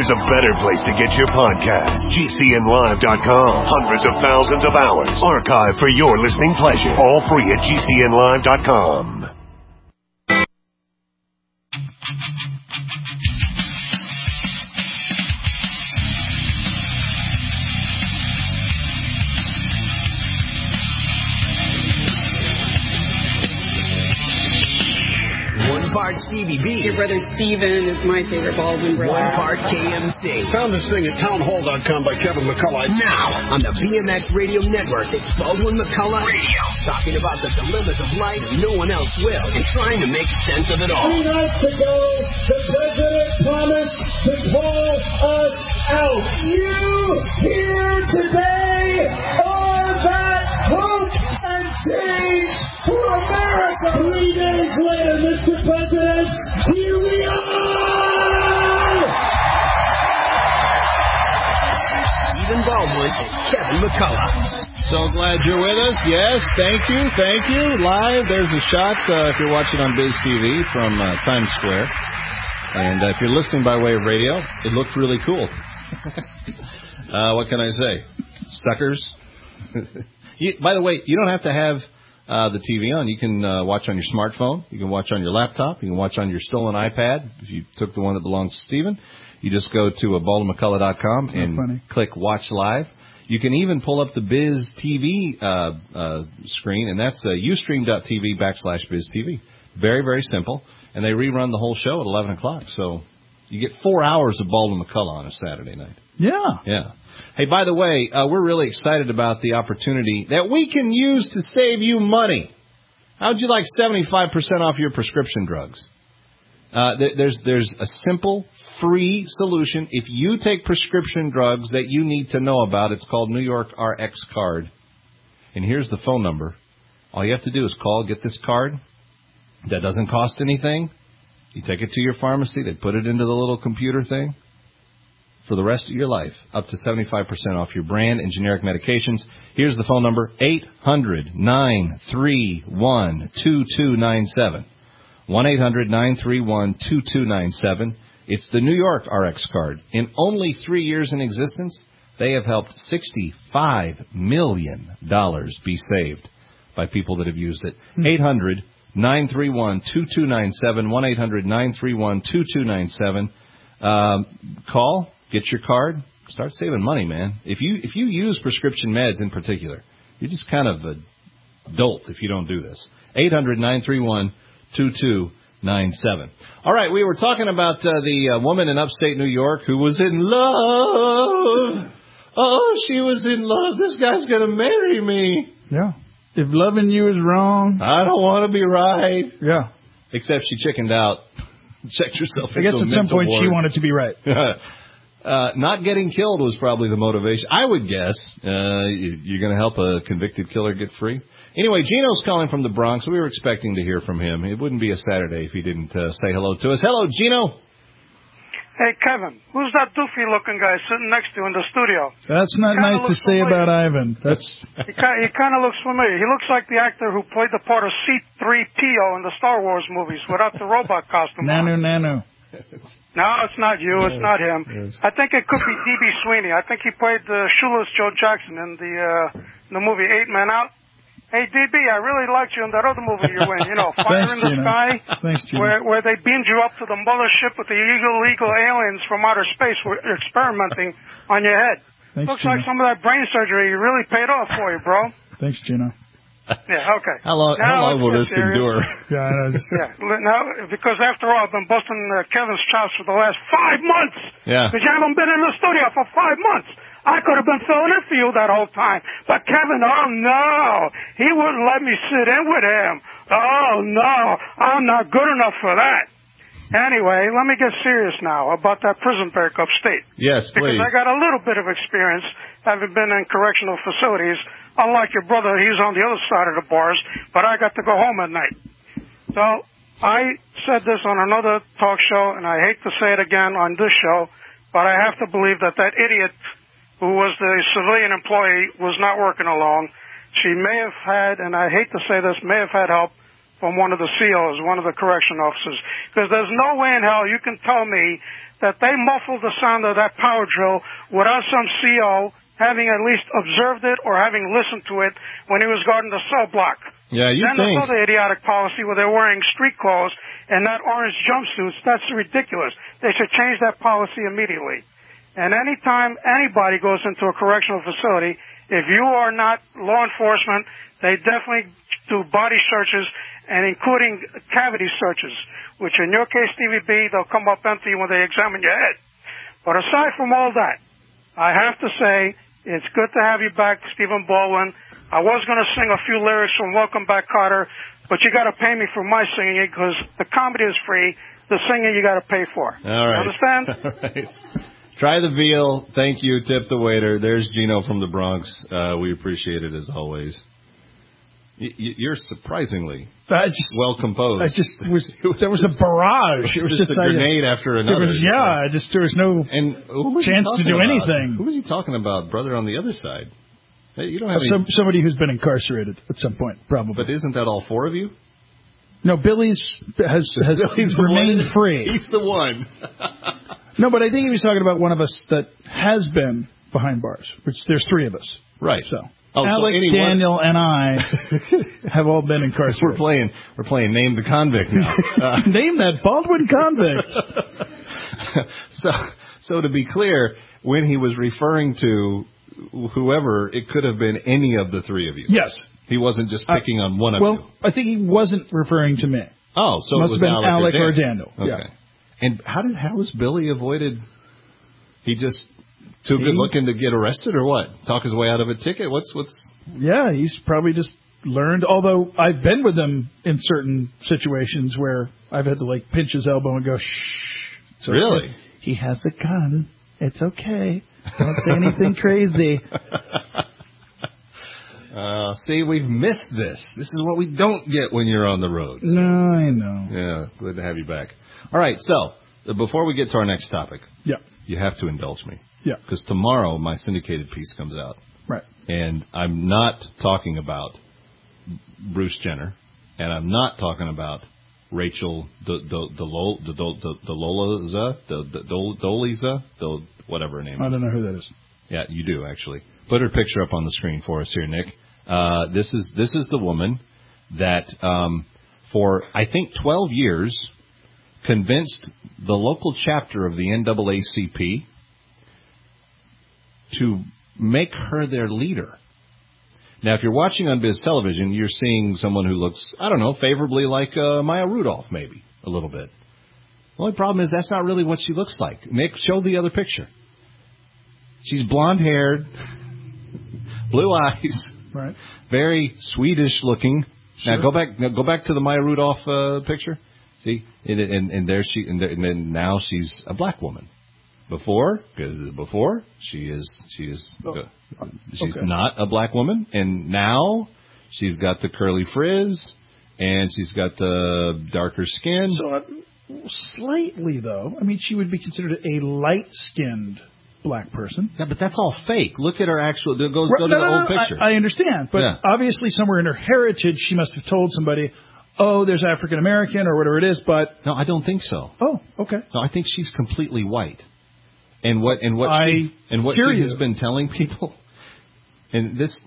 there's a better place to get your podcast. GCNlive.com. Hundreds of thousands of hours archived for your listening pleasure. All free at GCNlive.com. Part Stevie B. Your brother Steven is my favorite Baldwin brother. One part KMC. Found this thing at townhall.com by Kevin McCullough. Now, on the BMX Radio Network, it's Baldwin McCullough Radio. Talking about the dilemmas of life no one else will, and trying to make sense of it all. 3 nights ago, the president promised to call us out. You here today are that hope and change for America. 3 days later, Mr. President, here we are! Stephen Baldwin and Kevin McCullough. So glad you're with us. Yes, thank you. Live, there's a shot if you're watching on Biz TV from Times Square. And if you're listening by way of radio, it looked really cool. What can I say? Suckers. By the way, you don't have to have the TV on. You can watch on your smartphone. You can watch on your laptop. You can watch on your stolen iPad. If you took the one that belongs to Stephen, you just go to BaldwinMcCullough.com and click Watch Live. You can even pull up the Biz TV screen, and that's ustream.tv/BizTV. Very, very simple. And they rerun the whole show at 11 o'clock. So you get 4 hours of Baldwin McCullough on a Saturday night. Yeah. Hey, by the way, we're really excited about the opportunity that we can use to save you money. How'd you like 75% off your prescription drugs? There's a simple, free solution. If you take prescription drugs that you need to know about, it's called New York RX Card. And here's the phone number. All you have to do is call, get this card. That doesn't cost anything. You take it to your pharmacy. They put it into the little computer thing. For the rest of your life, up to 75% off your brand and generic medications. Here's the phone number, 800-931-2297. 1-800-931-2297. It's the New York RX Card. In only 3 years in existence, they have helped $65 million be saved by people that have used it. 800-931-2297. 1-800-931-2297. Call. Get your card. Start saving money, man. If you use prescription meds in particular, you're just kind of a dolt if you don't do this. 800-931-2297. All right, we were talking about the woman in upstate New York who was in love. Oh, she was in love. This guy's going to marry me. Yeah. If loving you is wrong, I don't want to be right. Yeah. Except she chickened out. Checked herself. I guess at some point she wanted to be right. Not getting killed was probably the motivation. I would guess. You're going to help a convicted killer get free? Anyway, Gino's calling from the Bronx. We were expecting to hear from him. It wouldn't be a Saturday if he didn't say hello to us. Hello, Gino. Hey, Kevin, who's that doofy-looking guy sitting next to you in the studio? That's not nice to say about Ivan. He kind of looks familiar. He looks like the actor who played the part of C-3PO in the Star Wars movies without the robot costume. Nanu. No, it's not you. It's not him. Yes. I think it could be D.B. Sweeney. I think he played Shoeless Joe Jackson in the movie 8 Men Out. Hey, DB, I really liked you in that other movie you were in, Fire in the Sky, Thanks, where they beamed you up to the mothership with the illegal aliens from outer space who were experimenting on your head. Thanks, Looks Gino. like some of that brain surgery really paid off for you, bro. Thanks, Gino. Yeah, okay. How long will this endure? Yeah, I know. Now, because after all, I've been busting Kevin's chops for the last 5 months. Yeah. Because you haven't been in the studio for 5 months. I could have been filling in for you that whole time. But Kevin, oh no, he wouldn't let me sit in with him. Oh no, I'm not good enough for that. Anyway, let me get serious now about that prison break upstate. Yes, please. Because I got a little bit of experience having been in correctional facilities. Unlike your brother, he's on the other side of the bars, but I got to go home at night. So I said this on another talk show, and I hate to say it again on this show, but I have to believe that idiot who was the civilian employee was not working alone. She may have had, and I hate to say this, may have had help from one of the COs, one of the correction officers. Because there's no way in hell you can tell me that they muffled the sound of that power drill without some CO having at least observed it or having listened to it when he was guarding the cell block. Yeah, you then think. another idiotic policy where they're wearing street clothes and not orange jumpsuits. That's ridiculous. They should change that policy immediately. And anytime anybody goes into a correctional facility, if you are not law enforcement, they definitely do body searches and including cavity searches, which in your case, Stevie B, they'll come up empty when they examine your head. But aside from all that, I have to say, it's good to have you back, Stephen Baldwin. I was going to sing a few lyrics from Welcome Back, Kotter, but you got to pay me for my singing it because the comedy is free. The singing you got to pay for. All right. Understand? All right. Try the veal. Thank you. Tip the waiter. There's Gino from the Bronx. We appreciate it as always. You're surprisingly well composed. There was a barrage. It was just a grenade after another. There was no chance to do anything. Who was he talking about, brother, on the other side? Hey, you don't have somebody who's been incarcerated at some point, probably. But isn't that all four of you? No, Billy's has remained free. He's the one. No, but I think he was talking about one of us that has been behind bars, which there's three of us. Right. So Alec, Daniel, and I have all been incarcerated. We're playing Name the Convict now. Name that Baldwin convict. So to be clear, when he was referring to whoever, it could have been any of the three of you. Yes. He wasn't just picking on one of you. Well, I think he wasn't referring to me. Oh, so must it was have been Alec or Daniel. Okay. Yeah. And how was Billy avoided? He just too good looking to get arrested, or what? Talk his way out of a ticket? What's? Yeah, he's probably just learned. Although I've been with him in certain situations where I've had to pinch his elbow and go, shh. Really? He has a gun. It's okay. Don't say anything crazy. See, we've missed this. This is what we don't get when you're on the road. So. No, I know. Yeah, glad to have you back. All right, so before we get to our next topic, you have to indulge me. Yeah. Because tomorrow my syndicated piece comes out. Right. And I'm not talking about Bruce Jenner, and I'm not talking about Rachel Dolezal, whatever her name is. I don't know who that is. Yeah, you do, actually. Put her picture up on the screen for us here, Nick. This is the woman that, for, I think, 12 years, convinced the local chapter of the NAACP to make her their leader. Now, if you're watching on Biz Television, you're seeing someone who looks, I don't know, favorably like Maya Rudolph, maybe, a little bit. The only problem is that's not really what she looks like. Nick, show the other picture. She's blonde-haired, blue eyes, right? Very Swedish looking. Sure. Now go back to the Maya Rudolph picture. See, and there she, and then now she's a black woman. Before she's not a black woman, and now she's got the curly frizz, and she's got the darker skin. So slightly though, I mean, she would be considered a light-skinned black person. Yeah, but that's all fake. Look at her actual. Go to the old picture. I understand, but obviously somewhere in her heritage, she must have told somebody, "Oh, there's African American or whatever it is." But no, I don't think so. Oh, okay. No, I think she's completely white. And what she has been telling people, and this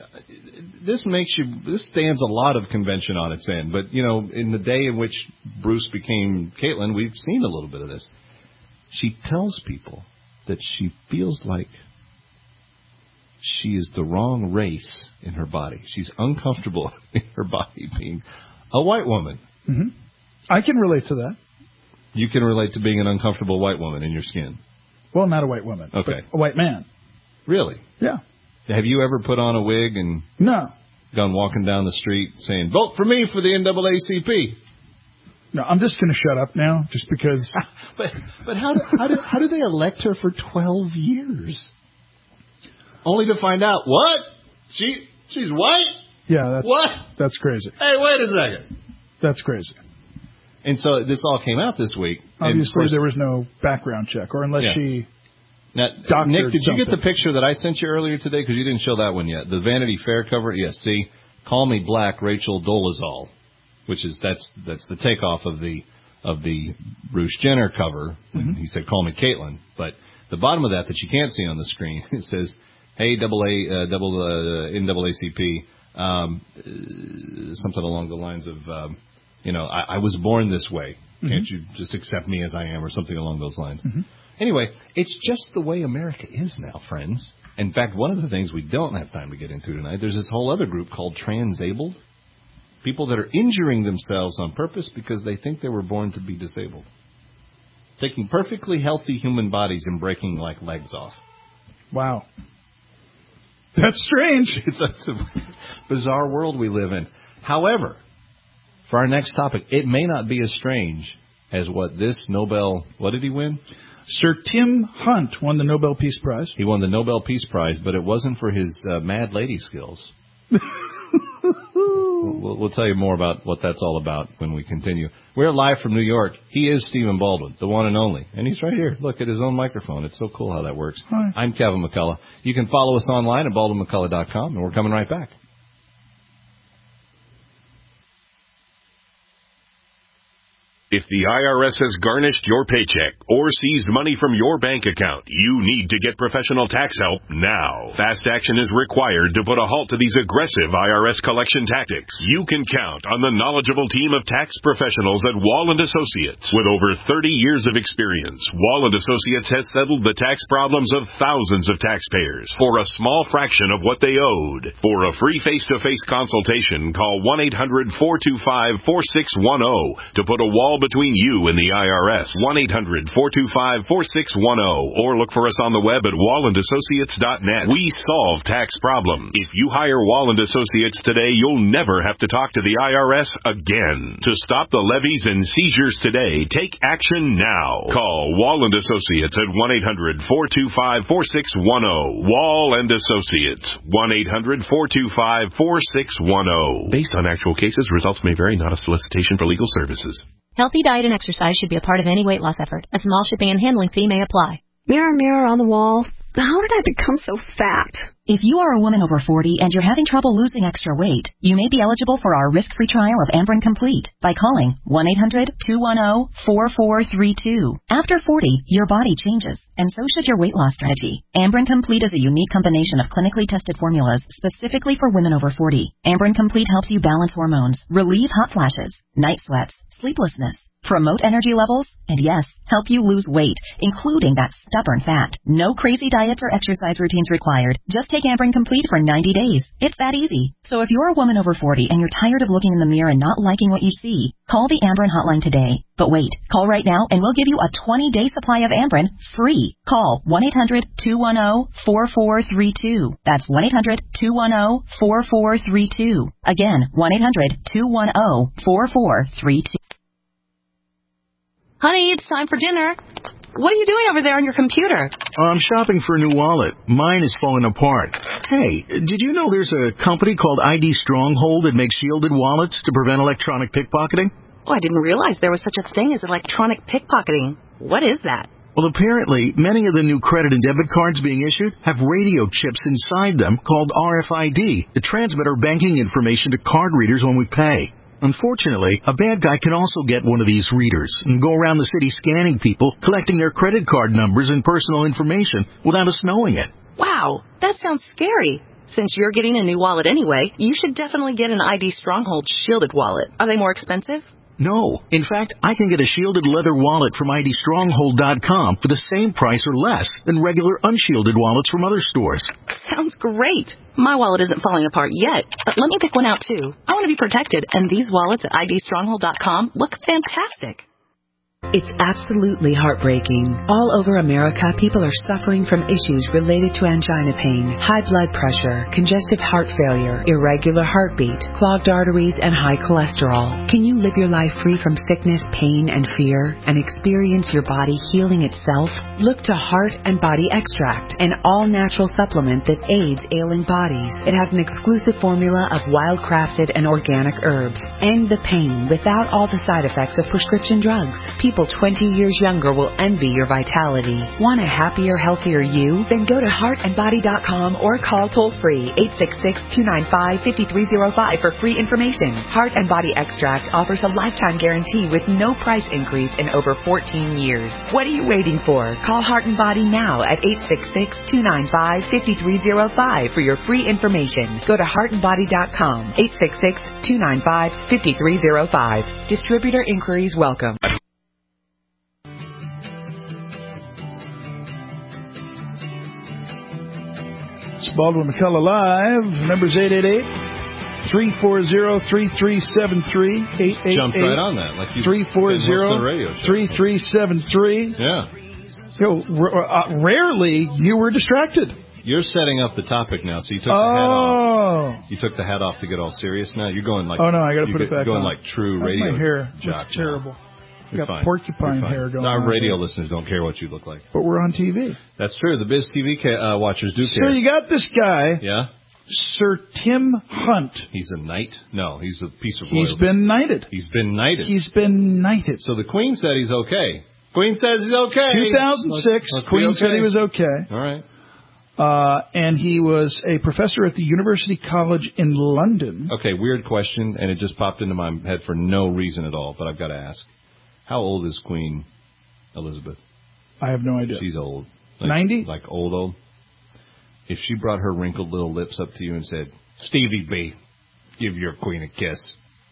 stands a lot of convention on its end. But in the day in which Bruce became Caitlyn, we've seen a little bit of this. She tells people that she feels like she is the wrong race in her body. She's uncomfortable in her body being a white woman. Mm-hmm. I can relate to that. You can relate to being an uncomfortable white woman in your skin. Well, not a white woman. Okay. But a white man. Really? Yeah. Have you ever put on a wig and gone walking down the street saying, "Vote for me for the NAACP"? No, I'm just going to shut up now, just because. but how do they elect her for 12 years? Only to find out what she's white? Yeah, that's crazy. Hey, wait a second. That's crazy. And so this all came out this week. Obviously, there was no background check, or unless she. Now, Nick, did you get the picture that I sent you earlier today? Because you didn't show that one yet. The Vanity Fair cover. Yes. See, "Call Me Black, Rachel Dolezal," which is that's the takeoff of the of the Bruce Jenner cover. Mm-hmm. He said, "Call me Caitlin." But the bottom of that you can't see on the screen, it says, "Hey, NAACP," something along the lines of, I was born this way. Mm-hmm. Can't you just accept me as I am, or something along those lines? Mm-hmm. Anyway, it's just the way America is now, friends. In fact, one of the things we don't have time to get into tonight, there's this whole other group called transabled. People that are injuring themselves on purpose because they think they were born to be disabled. Taking perfectly healthy human bodies and breaking, legs off. Wow. That's strange. It's a bizarre world we live in. However, for our next topic, it may not be as strange as what this Nobel... What did he win? Sir Tim Hunt won the Nobel Peace Prize. He won the Nobel Peace Prize, but it wasn't for his mad lady skills. We'll tell you more about what that's all about when we continue. We're live from New York. He is Stephen Baldwin, the one and only. And he's right here. Look at his own microphone. It's so cool how that works. Hi. I'm Kevin McCullough. You can follow us online at baldwinmccullough.com, and we're coming right back. If the IRS has garnished your paycheck or seized money from your bank account, you need to get professional tax help now. Fast action is required to put a halt to these aggressive IRS collection tactics. You can count on the knowledgeable team of tax professionals at Wall & Associates. With over 30 years of experience, Wall & Associates has settled the tax problems of thousands of taxpayers for a small fraction of what they owed. For a free face-to-face consultation, call 1-800-425-4610 to put a wall between you and the IRS. 1-800-425-4610 or look for us on the web at wallandassociates.net. We solve tax problems. If you hire Wall & Associates today, you'll never have to talk to the IRS again. To stop the levies and seizures today, take action now. Call Wall & Associates at 1-800-425-4610. Wall & Associates. 1-800-425-4610. Based on actual cases, results may vary, not a solicitation for legal services. Healthy diet and exercise should be a part of any weight loss effort. A small shipping and handling fee may apply. Mirror, mirror on the wall, how did I become so fat? If you are a woman over 40 and you're having trouble losing extra weight, you may be eligible for our risk-free trial of Ambren Complete by calling 1-800-210-4432. After 40, your body changes, and so should your weight loss strategy. Ambren Complete is a unique combination of clinically tested formulas specifically for women over 40. Ambren Complete helps you balance hormones, relieve hot flashes, night sweats, sleeplessness, promote energy levels, and yes, help you lose weight, including that stubborn fat. No crazy diets or exercise routines required. Just take Ambren Complete for 90 days. It's that easy. So if you're a woman over 40 and you're tired of looking in the mirror and not liking what you see, call the Ambren hotline today. But wait, call right now and we'll give you a 20-day supply of Ambren free. Call 1-800-210-4432. That's 1-800-210-4432. Again, 1-800-210-4432. Honey, it's time for dinner. What are you doing over there on your computer? I'm shopping for a new wallet. Mine is falling apart. Hey, did you know there's a company called ID Stronghold that makes shielded wallets to prevent electronic pickpocketing? Oh, I didn't realize there was such a thing as electronic pickpocketing. What is that? Well, apparently, many of the new credit and debit cards being issued have radio chips inside them called RFID that transmit our banking information to card readers when we pay. Unfortunately, a bad guy can also get one of these readers and go around the city scanning people, collecting their credit card numbers and personal information without us knowing it. Wow, that sounds scary. Since you're getting a new wallet anyway, you should definitely get an ID Stronghold shielded wallet. Are they more expensive? No. In fact, I can get a shielded leather wallet from IDStronghold.com for the same price or less than regular unshielded wallets from other stores. Sounds great. My wallet isn't falling apart yet, but let me pick one out too. I want to be protected, and these wallets at IDStronghold.com look fantastic. It's absolutely heartbreaking. All over America, people are suffering from issues related to angina pain, high blood pressure, congestive heart failure, irregular heartbeat, clogged arteries, and high cholesterol. Can you live your life free from sickness, pain, and fear, and experience your body healing itself? Look to Heart and Body Extract, an all-natural supplement that aids ailing bodies. It has an exclusive formula of wild-crafted and organic herbs. End the pain without all the side effects of prescription drugs. People 20 years younger will envy your vitality. Want a happier, healthier you? Then go to heartandbody.com or call toll-free 866-295-5305 for free information. Heart and Body Extract offers a lifetime guarantee with no price increase in over 14 years. What are you waiting for? Call Heart and Body now at 866-295-5305 for your free information. Go to heartandbody.com, 866-295-5305. Distributor inquiries welcome. It's Baldwin McCullough Live. Numbers 888-340-3373. Jumped right on that. Like you 340-3373. Yeah. Rarely you were distracted. You're setting up the topic now, so you took the hat off. You took the hat off to get all serious now? You're going like... Oh, no, I got to put it back on. You're going like true radio. My hair jock looks terrible. You're got fine. Porcupine hair going on. Our radio listeners don't care what you look like. But we're on TV. That's true. The Biz TV watchers do care. So you got this guy. Yeah? Sir Tim Hunt. He's a knight? No, he's a piece of royalty. He's been knighted. He's been knighted. He's been knighted. So the Queen said he's okay. Queen says he's okay. 2006, Queen said he was okay. All right. And he was a professor at the University College in London. Okay, weird question, and it just popped into my head for no reason at all, but I've got to ask. How old is Queen Elizabeth? I have no idea. She's old. 90? Like old. If she brought her wrinkled little lips up to you and said, Stevie B, give your queen a kiss.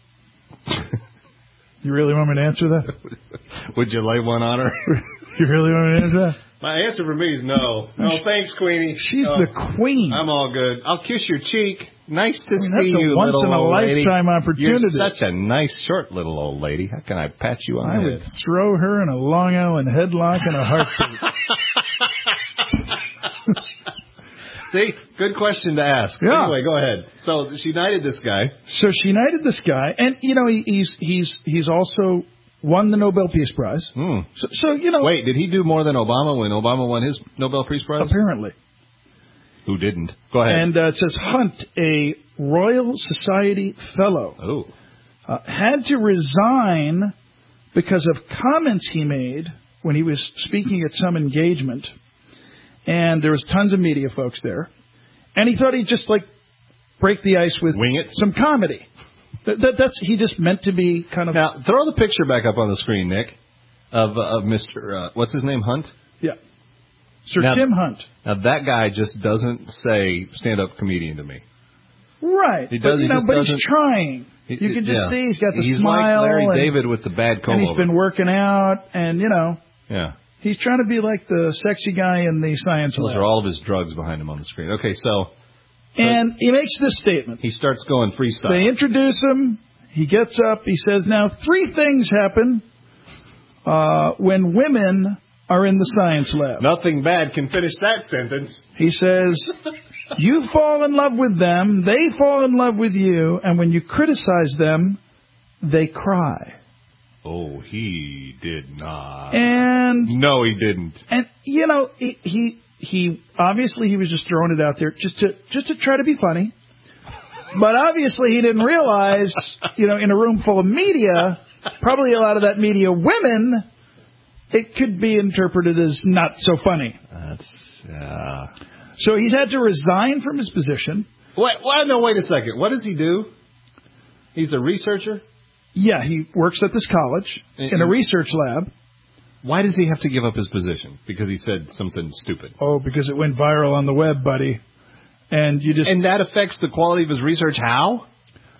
You really want me to answer that? Would you lay one on her? You really want me to answer that? My answer for me is no. No, thanks, Queenie. She's the queen. I'm all good. I'll kiss your cheek. Nice to see that's you, a once-in-a-lifetime opportunity. You're such a nice, short little old lady. How can I pat you on the head? I would throw her in a Long Island headlock in a heartbeat. See? Good question to ask. Yeah. Anyway, go ahead. So she knighted this guy. And, you know, he's also won the Nobel Peace Prize. So, you know... Wait, did he do more than Obama when Obama won his Nobel Peace Prize? Apparently. Who didn't? Go ahead. And it says Hunt, a Royal Society Fellow, had to resign because of comments he made when he was speaking at some engagement. And there was tons of media folks there. And he thought he'd just, like, break the ice with some comedy. That's he just meant to be kind of... Now, throw the picture back up on the screen, Nick, of Mr. what's his name, Hunt? Yeah. Sir Tim Hunt. Now, that guy just doesn't say stand-up comedian to me. Right. He does, but he's trying. You can just see he's got the smile. He's like Larry David with the bad comb. And he's been working out, and, you know. Yeah. He's trying to be like the sexy guy in the science lab. Those are all of his drugs behind him on the screen. Okay, so... And he makes this statement. He starts going freestyle. They introduce him. He gets up. He says, now, 3 things happen when women are in the science lab. Nothing bad can finish that sentence. He says, you fall in love with them, they fall in love with you, and when you criticize them, they cry. Oh, he did not. And... No, he didn't. And, you know, he obviously he was just throwing it out there just to try to be funny. But obviously he didn't realize, you know, in a room full of media, probably a lot of that media women, it could be interpreted as not so funny. So he's had to resign from his position. Wait a second. What does he do? He's a researcher? Yeah, he works at this college in a research lab. Why does he have to give up his position? Because he said something stupid. Oh, because it went viral on the web, buddy. And that affects the quality of his research. How?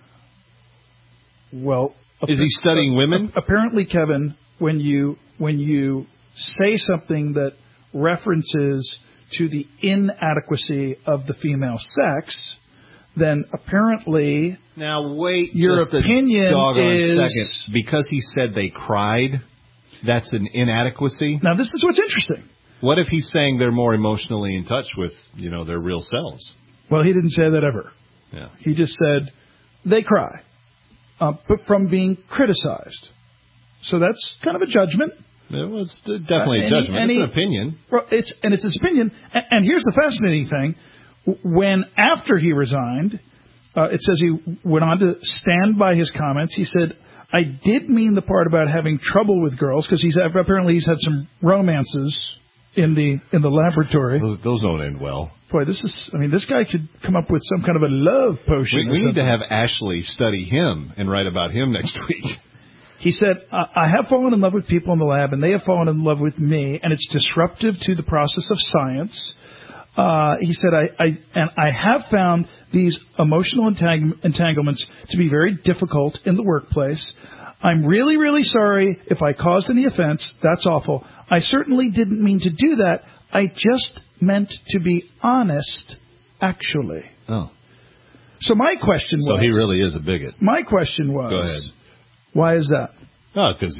Well, is he studying women? Apparently, Kevin, when you say something that references to the inadequacy of the female sex, then apparently now wait your opinion is second. Because he said they cried. That's an inadequacy? Now, this is what's interesting. What if he's saying they're more emotionally in touch with, you know, their real selves? Well, he didn't say that ever. Yeah. He just said they cry, but from being criticized. So that's kind of a judgment. Well, it's definitely a judgment. It's an opinion. Well, it's his opinion. And here's the fascinating thing. When after he resigned, it says he went on to stand by his comments. He said, I did mean the part about having trouble with girls, because apparently he's had some romances in the laboratory. Those don't end well. Boy, this guy could come up with some kind of a love potion. We need to have Ashley study him and write about him next week. He said, I have fallen in love with people in the lab, and they have fallen in love with me, and it's disruptive to the process of science. He said, I have found these emotional entanglements to be very difficult in the workplace. I'm really, really sorry if I caused any offense. That's awful. I certainly didn't mean to do that. I just meant to be honest, actually. Oh. So my question was... So he really is a bigot. My question was... Go ahead. Why is that? Oh, because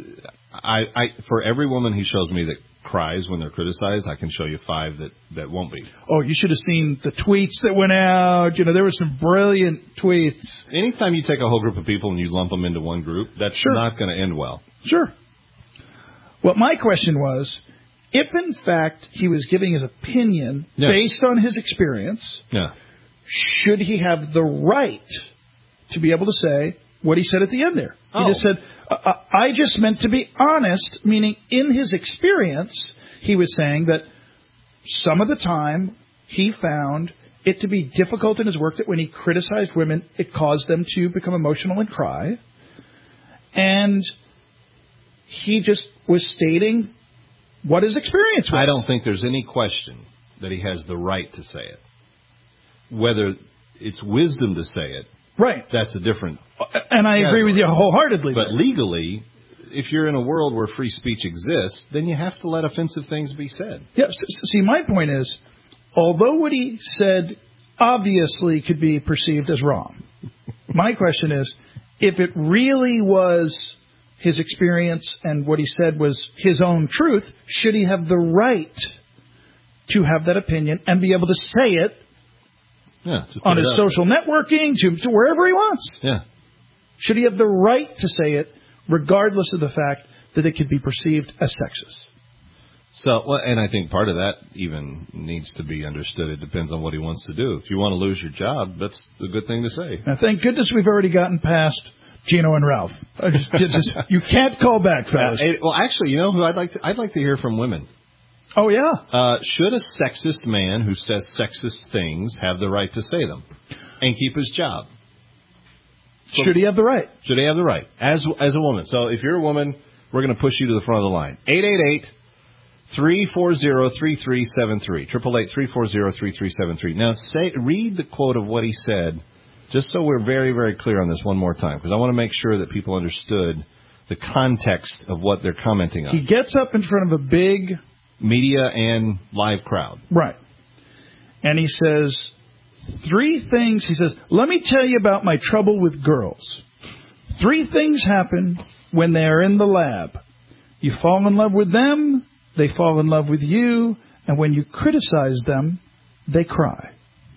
for every woman he shows me that cries when they're criticized, I can show you 5 that won't be. Oh, you should have seen the tweets that went out. There were some brilliant tweets. Anytime you take a whole group of people and you lump them into one group, that's not going to end well. Sure. Well, my question was, if in fact he was giving his opinion based on his experience, should he have the right to be able to say what he said at the end there? He just said, I just meant to be honest, meaning in his experience, he was saying that some of the time he found it to be difficult in his work that when he criticized women, it caused them to become emotional and cry. And he just was stating what his experience was. I don't think there's any question that he has the right to say it. Whether it's wisdom to say it, right? That's a different... And I agree with you wholeheartedly. But legally, if you're in a world where free speech exists, then you have to let offensive things be said. Yeah, see, my point is, although what he said obviously could be perceived as wrong, my question is, if it really was his experience and what he said was his own truth, should he have the right to have that opinion and be able to say it on his social networking, to wherever he wants? Yeah. Should he have the right to say it, regardless of the fact that it could be perceived as sexist? So, and I think part of that even needs to be understood. It depends on what he wants to do. If you want to lose your job, that's a good thing to say. Now, thank goodness we've already gotten past Gino and Ralph. You can't call back, fellas. Well, actually, you know who I'd like to hear from women. Oh, yeah. Should a sexist man who says sexist things have the right to say them and keep his job? So, should he have the right? Should he have the right as a woman? So if you're a woman, we're going to push you to the front of the line. 888-340-3373. 888-340-3373. Now, read the quote of what he said, just so we're very, very clear on this one more time, because I want to make sure that people understood the context of what they're commenting on. He gets up in front of a big media and live crowd. Right. And he says 3 things. He says, let me tell you about my trouble with girls. 3 things happen when they're in the lab. You fall in love with them, they fall in love with you, and when you criticize them, they cry.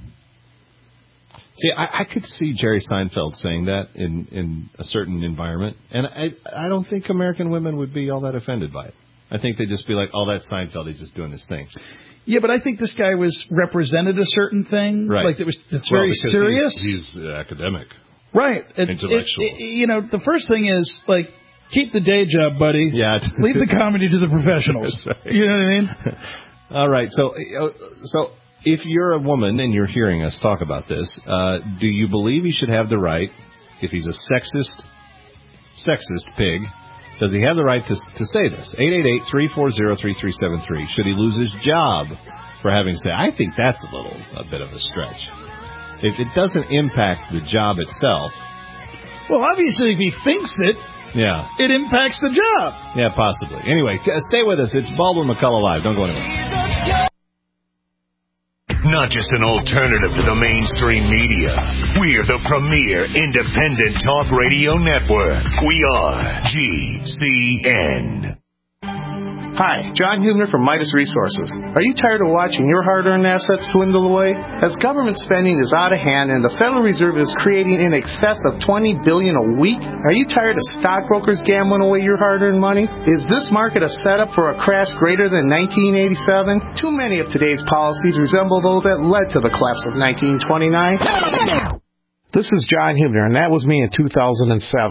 See, I could see Jerry Seinfeld saying that in a certain environment, and I don't think American women would be all that offended by it. I think they'd just be like, oh, that's Seinfeld, he's just doing his thing. Yeah, but I think this guy represented a certain thing. Right. Like it's very serious. He's academic. Right. Intellectual. The first thing is, like, keep the day job, buddy. Yeah. Leave the comedy to the professionals. Right. You know what I mean? All right. So if you're a woman and you're hearing us talk about this, do you believe he should have the right, if he's a sexist pig, does he have the right to say this? 888-340-3373. Should he lose his job for having said? I think that's a bit of a stretch. If it doesn't impact the job itself. Well, obviously, if he thinks it impacts the job. Yeah, possibly. Anyway, stay with us. It's Baldwin McCullough Live. Don't go anywhere. Not just an alternative to the mainstream media. We're the premier independent talk radio network. We are GCN. Hi, John Hubner from Midas Resources. Are you tired of watching your hard-earned assets dwindle away? As government spending is out of hand and the Federal Reserve is creating in excess of $20 billion a week, are you tired of stockbrokers gambling away your hard-earned money? Is this market a setup for a crash greater than 1987? Too many of today's policies resemble those that led to the collapse of 1929. This is John Hubner, and that was me in 2007.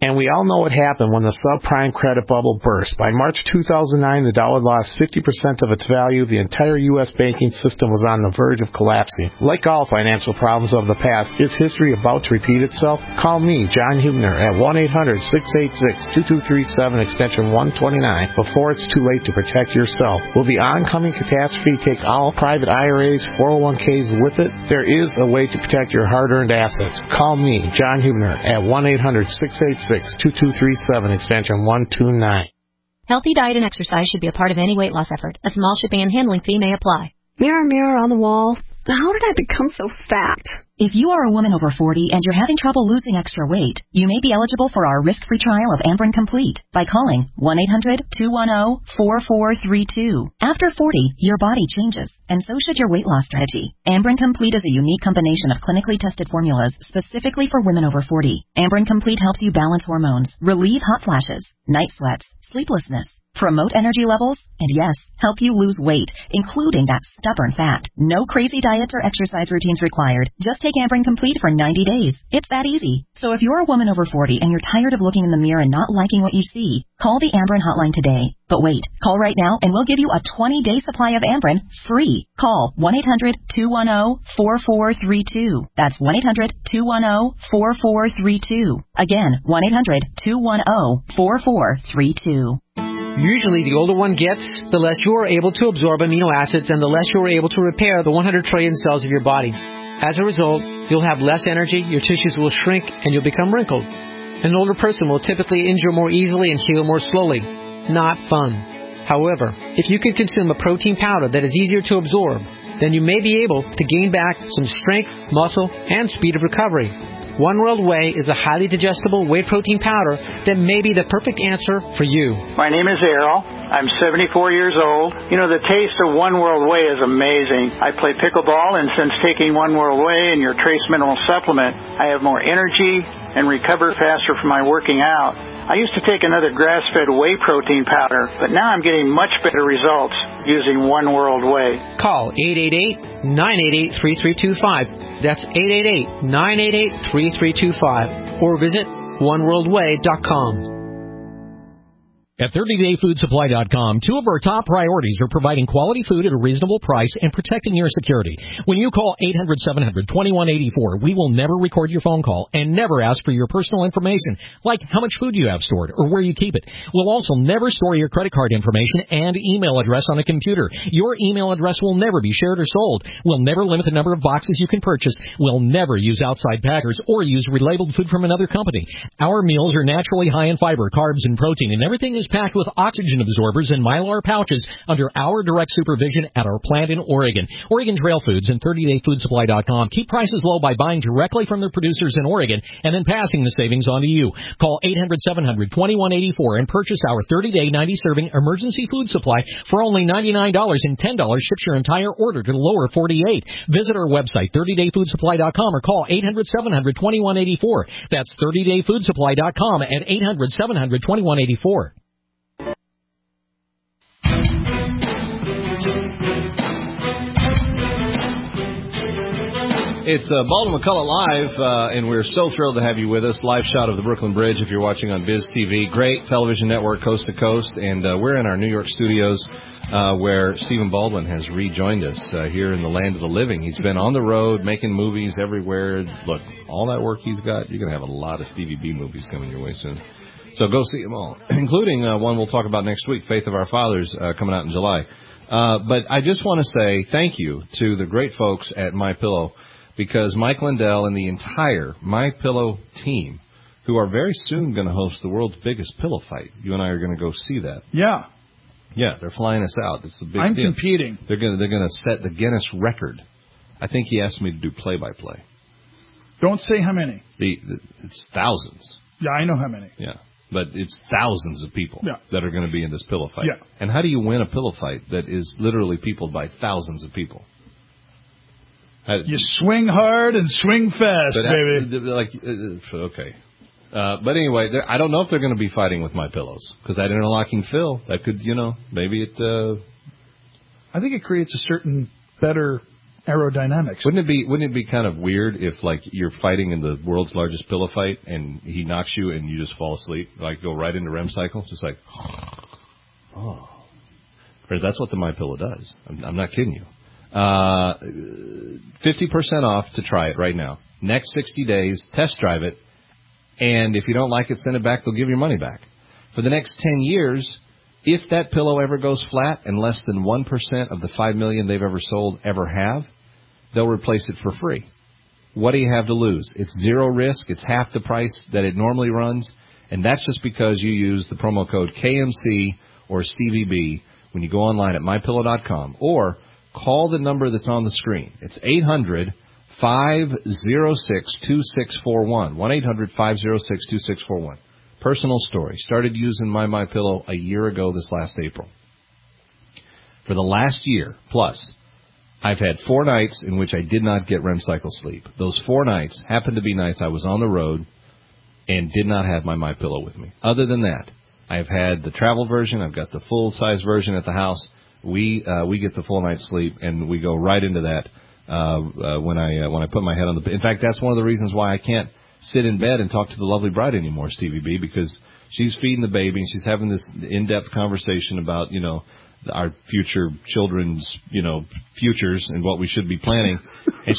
And we all know what happened when the subprime credit bubble burst. By March 2009, the dollar lost 50% of its value. The entire U.S. banking system was on the verge of collapsing. Like all financial problems of the past, is history about to repeat itself? Call me, John Hubner, at 1-800-686-2237, extension 129, before it's too late to protect yourself. Will the oncoming catastrophe take all private IRAs, 401ks with it? There is a way to protect your hard-earned assets. Call me, John Hubner, at 1-800-686-2237, extension 129. Healthy diet and exercise should be a part of any weight loss effort. A small shipping and handling fee may apply. Mirror, mirror on the wall, how did I become so fat? If you are a woman over 40 and you're having trouble losing extra weight, you may be eligible for our risk-free trial of Ambren Complete by calling 1-800-210-4432. After 40, your body changes, and so should your weight loss strategy. Ambren Complete is a unique combination of clinically tested formulas specifically for women over 40. Ambren Complete helps you balance hormones, relieve hot flashes, night sweats, sleeplessness, promote energy levels, and yes, help you lose weight, including that stubborn fat. No crazy diets or exercise routines required. Just take Ambren Complete for 90 days. It's that easy. So if you're a woman over 40 and you're tired of looking in the mirror and not liking what you see, call the Ambren hotline today. But wait, call right now and we'll give you a 20-day supply of Ambren free. Call 1-800-210-4432. That's 1-800-210-4432. Again, 1-800-210-4432. Usually, the older one gets, the less you are able to absorb amino acids and the less you are able to repair the 100 trillion cells of your body. As a result, you'll have less energy, your tissues will shrink, and you'll become wrinkled. An older person will typically injure more easily and heal more slowly. Not fun. However, if you can consume a protein powder that is easier to absorb, then you may be able to gain back some strength, muscle, and speed of recovery. One World Whey is a highly digestible whey protein powder that may be the perfect answer for you. My name is Errol. I'm 74 years old. You know, the taste of One World Whey is amazing. I play pickleball, and since taking One World Whey and your Trace Mineral Supplement, I have more energy and recover faster from my working out. I used to take another grass-fed whey protein powder, but now I'm getting much better results using One World Whey. Call 888-988-3325. That's 888-988-3325. Or visit oneworldwhey.com. At 30dayfoodsupply.com, two of our top priorities are providing quality food at a reasonable price and protecting your security. When you call 800-700-2184, we will never record your phone call and never ask for your personal information, like how much food you have stored or where you keep it. We'll also never store your credit card information and email address on a computer. Your email address will never be shared or sold. We'll never limit the number of boxes you can purchase. We'll never use outside packers or use relabeled food from another company. Our meals are naturally high in fiber, carbs, and protein, and everything is packed with oxygen absorbers and Mylar pouches under our direct supervision at our plant in Oregon. Oregon Trail Foods and 30dayfoodsupply.com keep prices low by buying directly from their producers in Oregon and then passing the savings on to you. Call 800-700-2184 and purchase our 30-day 90-serving emergency food supply for only $99 and $10 ships your entire order to the lower 48. Visit our website, 30dayfoodsupply.com, or call 800-700-2184. That's 30dayfoodsupply.com at 800-700-2184. It's Baldwin McCullough Live, and we're so thrilled to have you with us. Live shot of the Brooklyn Bridge if you're watching on Biz TV. Great television network, coast to coast. And we're in our New York studios where Stephen Baldwin has rejoined us here in the land of the living. He's been on the road making movies everywhere. Look, all that work he's got, you're going to have a lot of Stevie B movies coming your way soon. So go see them all, including one we'll talk about next week, Faith of Our Fathers, coming out in July. But I just want to say thank you to the great folks at MyPillow, because Mike Lindell and the entire MyPillow team, who are very soon going to host the world's biggest pillow fight. You and I are going to go see that. Yeah. Yeah, they're flying us out. It's a big I'm deal. competing. They're going to set the Guinness record. I think he asked me to do play-by-play. Don't say how many. It's thousands. Yeah, I know how many. Yeah, but it's thousands of people that are going to be in this pillow fight. Yeah. And how do you win a pillow fight that is literally peopled by thousands of people? You swing hard and swing fast, baby. Okay. But anyway, I don't know if they're going to be fighting with My Pillows, because that interlocking fill, that could, maybe it... I think it creates a certain better aerodynamics. Wouldn't it be kind of weird if, like, you're fighting in the world's largest pillow fight and he knocks you and you just fall asleep, like go right into REM cycle, just like, oh. Because that's what the MyPillow does. I'm not kidding you. 50% off to try it right now. Next 60 days, test drive it, and if you don't like it, send it back. They'll give your money back. For the next 10 years, if that pillow ever goes flat and less than 1% of the 5 million they've ever sold ever have, they'll replace it for free. What do you have to lose? It's zero risk. It's half the price that it normally runs, and that's just because you use the promo code KMC or Stevie B when you go online at MyPillow.com, or call the number that's on the screen. It's 800-506-2641. 1-800-506-2641. Personal story. Started using MyPillow a year ago this last April. For the last year, plus, I've had 4 nights in which I did not get REM cycle sleep. Those 4 nights happened to be nights I was on the road and did not have my MyPillow with me. Other than that, I've had the travel version. I've got the full-size version at the house. We get the full night's sleep, and we go right into that when I put my head on the bed. In fact, that's one of the reasons why I can't sit in bed and talk to the lovely bride anymore, Stevie B, because she's feeding the baby and she's having this in-depth conversation about, you know, our future children's, you know, futures and what we should be planning. And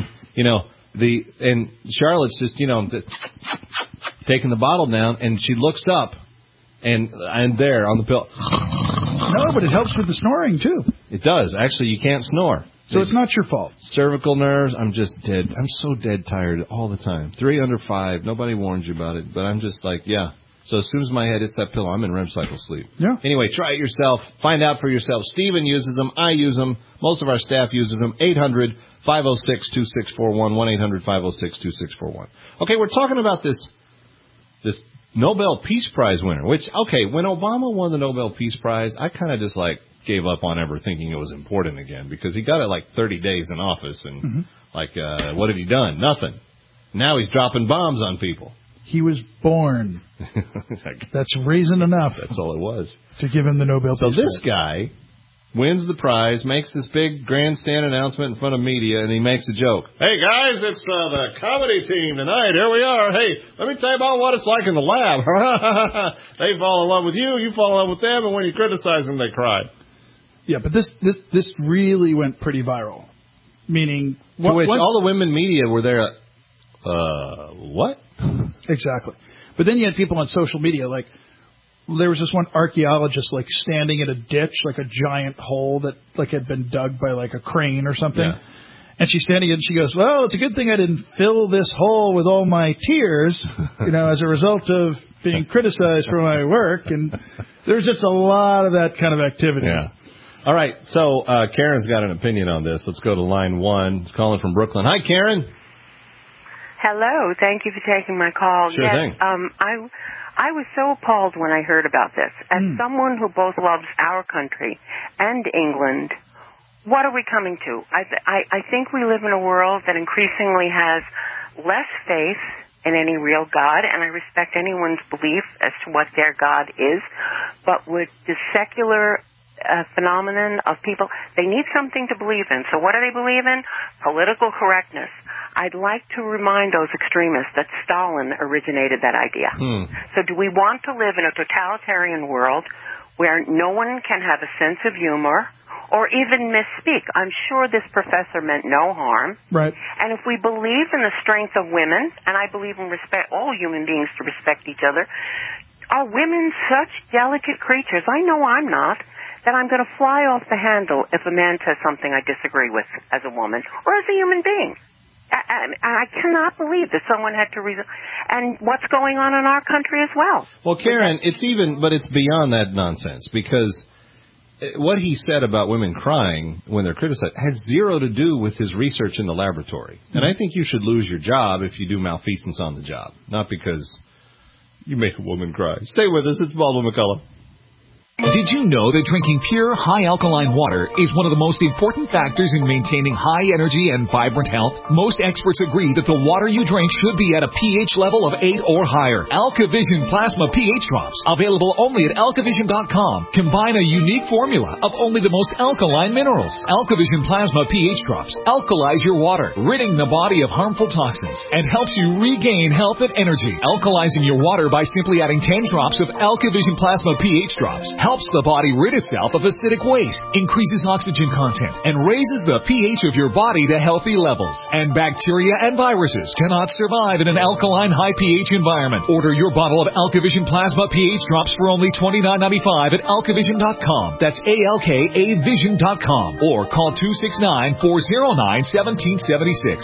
and Charlotte's just, you know, taking the bottle down, and she looks up and there on the pillow. No, but it helps with the snoring too. It does. Actually, you can't snore. So it's not your fault. Cervical nerves, I'm just dead. I'm so dead tired all the time. 3 under 5. Nobody warns you about it, but I'm just like, yeah. So as soon as my head hits that pillow, I'm in REM cycle sleep. Yeah. Anyway, try it yourself. Find out for yourself. Steven uses them. I use them. Most of our staff uses them. 800-506-2641. 1-800-506-2641. Okay, we're talking about this Nobel Peace Prize winner, which, okay, when Obama won the Nobel Peace Prize, I kind of just, like, gave up on ever thinking it was important again, because he got it, like, 30 days in office, and, what had he done? Nothing. Now he's dropping bombs on people. He was born. That's reason enough. That's all it was. To give him the Nobel Peace Prize. So this guy wins the prize, makes this big grandstand announcement in front of media, and he makes a joke. Hey, guys, it's the comedy team tonight. Here we are. Hey, let me tell you about what it's like in the lab. They fall in love with you, you fall in love with them, and when you criticize them, they cry. Yeah, but this really went pretty viral. Meaning... all the women media were there. What? Exactly. But then you had people on social media, like, there was this one archaeologist, like, standing in a ditch, like a giant hole that, like, had been dug by, like, a crane or something. Yeah. And she's standing and she goes, well, it's a good thing I didn't fill this hole with all my tears, you know, as a result of being criticized for my work. And there's just a lot of that kind of activity. Yeah. All right. So Karen's got an opinion on this. Let's go to line 1. It's calling from Brooklyn. Hi, Karen. Hello. Thank you for taking my call. Sure thing. I was so appalled when I heard about this. As someone who both loves our country and England, what are we coming to? I think we live in a world that increasingly has less faith in any real God, and I respect anyone's belief as to what their God is. But with the secular phenomenon of people, they need something to believe in. So what do they believe in? Political correctness. I'd like to remind those extremists that Stalin originated that idea. So do we want to live in a totalitarian world where no one can have a sense of humor or even misspeak? I'm sure this professor meant no harm. Right. And if we believe in the strength of women, and I believe in respect all human beings to respect each other, are women such delicate creatures? I know I'm not. That I'm going to fly off the handle if a man says something I disagree with as a woman or as a human being. I cannot believe that someone had to reason. And what's going on in our country as well. Well, Karen, it's beyond that nonsense, because what he said about women crying when they're criticized has zero to do with his research in the laboratory. And I think you should lose your job if you do malfeasance on the job, not because you make a woman cry. Stay with us. It's Baldwin McCullough. Did you know that drinking pure, high alkaline water is one of the most important factors in maintaining high energy and vibrant health? Most experts agree that the water you drink should be at a pH level of 8 or higher. AlkaVision Plasma pH Drops, available only at alkavision.com, combine a unique formula of only the most alkaline minerals. AlkaVision Plasma pH Drops alkalize your water, ridding the body of harmful toxins, and helps you regain health and energy. Alkalizing your water by simply adding 10 drops of AlkaVision Plasma pH Drops helps the body rid itself of acidic waste, increases oxygen content, and raises the pH of your body to healthy levels. And bacteria and viruses cannot survive in an alkaline high pH environment. Order your bottle of AlkaVision Plasma pH Drops for only $29.95 at alkavision.com. That's ALKAvision.com. Or call 269-409-1776.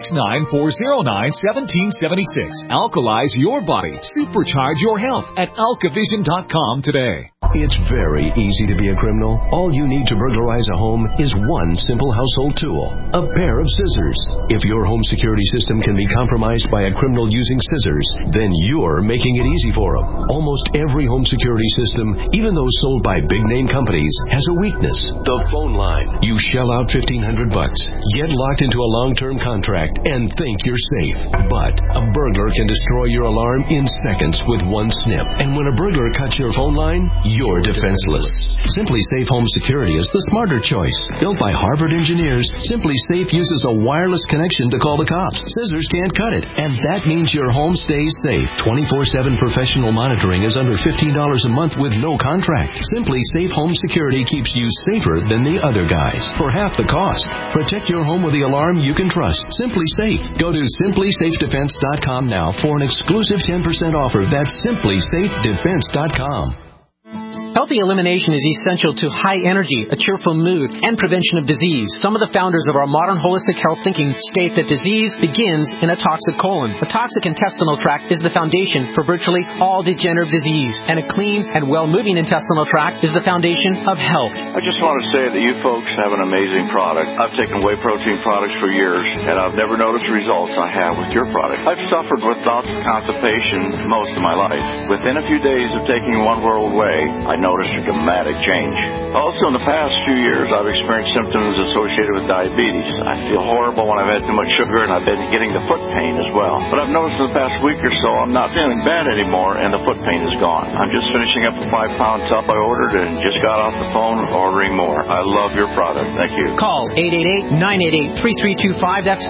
269-409-1776. Alkalize your body. Supercharge your health at alkavision.com today. It's very easy to be a criminal. All you need to burglarize a home is one simple household tool, a pair of scissors. If your home security system can be compromised by a criminal using scissors, then you're making it easy for them. Almost every home security system, even those sold by big-name companies, has a weakness. The phone line. You shell out $1,500, get locked into a long-term contract, and think you're safe. But a burglar can destroy your alarm in seconds with one snip. And when a burglar cuts your phone line, you're defenseless. Simply Safe Home Security is the smarter choice. Built by Harvard engineers, Simply Safe uses a wireless connection to call the cops. Scissors can't cut it, and that means your home stays safe. 24/7 professional monitoring is under $15 a month with no contract. Simply Safe Home Security keeps you safer than the other guys for half the cost. Protect your home with the alarm you can trust. Simply Safe. Go to simplysafedefense.com now for an exclusive 10% offer. That's simplysafedefense.com. Healthy elimination is essential to high energy, a cheerful mood, and prevention of disease. Some of the founders of our modern holistic health thinking state that disease begins in a toxic colon. A toxic intestinal tract is the foundation for virtually all degenerative disease, and a clean and well-moving intestinal tract is the foundation of health. I just want to say that you folks have an amazing product. I've taken whey protein products for years, and I've never noticed the results I have with your product. I've suffered with bouts of constipation most of my life. Within a few days of taking One World Whey, I noticed a dramatic change. Also, in the past few years, I've experienced symptoms associated with diabetes. I feel horrible when I've had too much sugar, and I've been getting the foot pain as well. But I've noticed in the past week or so, I'm not feeling bad anymore, and the foot pain is gone. I'm just finishing up a 5-pound tub I ordered and just got off the phone ordering more. I love your product. Thank you. Call 888-988-3325. That's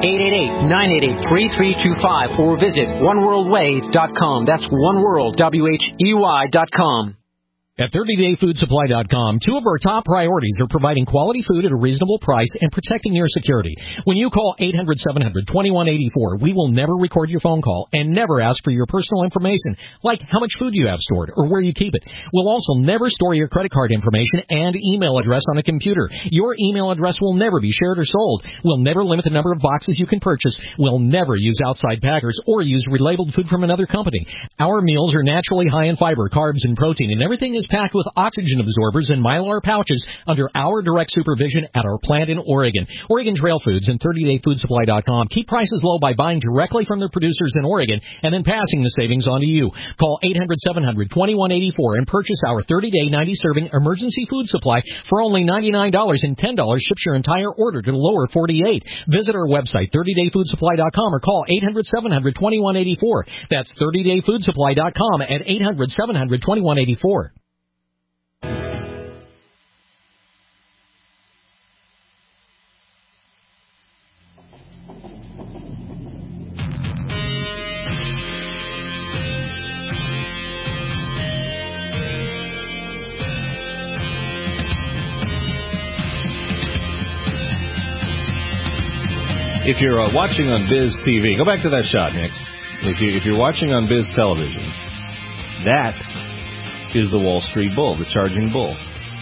888-988-3325. Or visit oneworldwhey.com. That's oneworldwhey.com. At 30dayfoodsupply.com, two of our top priorities are providing quality food at a reasonable price and protecting your security. When you call 800-700-2184, we will never record your phone call and never ask for your personal information, like how much food you have stored or where you keep it. We'll also never store your credit card information and email address on a computer. Your email address will never be shared or sold. We'll never limit the number of boxes you can purchase. We'll never use outside packers or use relabeled food from another company. Our meals are naturally high in fiber, carbs, and protein, and everything is packed with oxygen absorbers and Mylar pouches under our direct supervision at our plant in Oregon. Oregon Trail Foods and 30dayfoodsupply.com keep prices low by buying directly from their producers in Oregon and then passing the savings on to you. Call 800-700-2184 and purchase our 30-day 90-serving emergency food supply for only $99, and $10 ships your entire order to the lower 48. Visit our website, 30dayfoodsupply.com, or call 800-700-2184. That's 30dayfoodsupply.com at 800-700-2184. If you're watching on Biz TV, go back to that shot, Nick. If you're watching on Biz Television, that is the Wall Street Bull, the charging bull.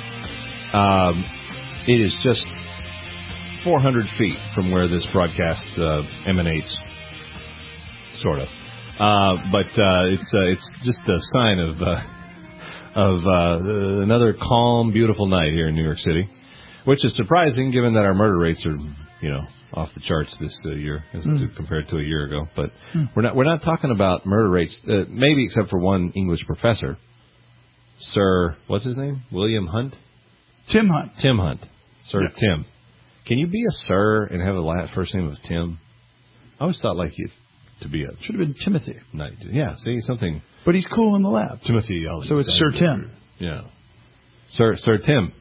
It is just 400 feet from where this broadcast emanates, sort of. But it's just a sign of another calm, beautiful night here in New York City, which is surprising given that our murder rates are, off the charts this year compared to a year ago. But we're not talking about murder rates, maybe except for one English professor Sir, what's his name? William Hunt? Tim Hunt. Tim Hunt. Sir Yes. Tim. Can you be a sir and have the first name of Tim? I always thought like you to be a... Should have been Timothy. No, yeah, see, something... But he's cool in the lab. Timothy. So it's Sir Tim. Yeah. Sir Tim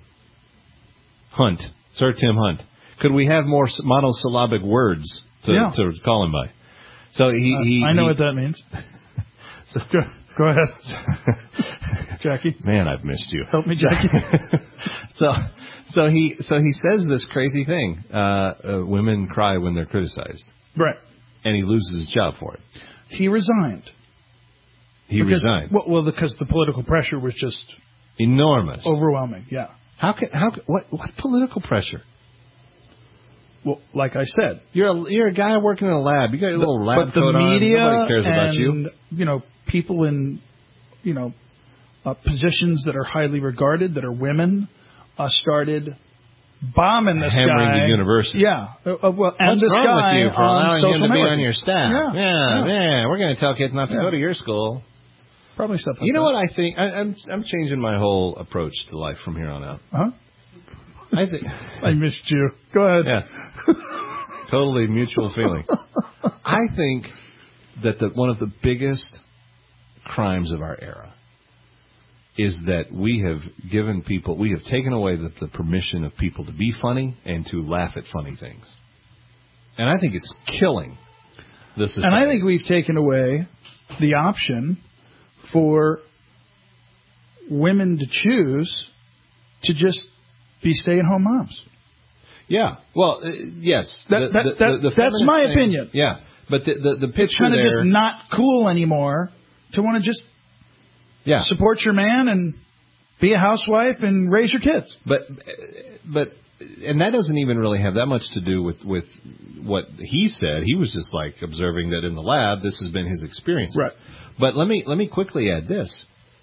Hunt. Sir Tim Hunt. Could we have more monosyllabic words to call him by? So he I know what that means. So go ahead, Jackie. Man, I've missed you. Help me, Jackie. So he says this crazy thing. Women cry when they're criticized. Right. And he loses his job for it. He resigned. Resigned. Well, because the political pressure was just enormous, overwhelming. Yeah. What political pressure? Well, like I said, you're a guy working in a lab. You got your little lab coat on. But the media Nobody cares about you. People in positions that are highly regarded, that are women, started bombing this hammering guy. the university. Yeah. And what's this wrong guy with you for allowing him to be on your staff? Yeah. We're going to tell kids not to go to your school. Probably stuff like that. You know what I think? I'm changing my whole approach to life from here on out. Huh? I think I missed you. Go ahead. Yeah. Totally mutual feeling. I think that one of the biggest crimes of our era is that we have taken away the permission of people to be funny and to laugh at funny things. And I think it's killing the society. And I think we've taken away the option for women to choose to just be stay-at-home moms. Yeah. Well, yes. That's my opinion. Yeah. But the picture it's kind of just not cool anymore to want to just support your man and be a housewife and raise your kids. But and that doesn't even really have that much to do with what he said. He was just like observing that in the lab, this has been his experience. Right. But let me quickly add this.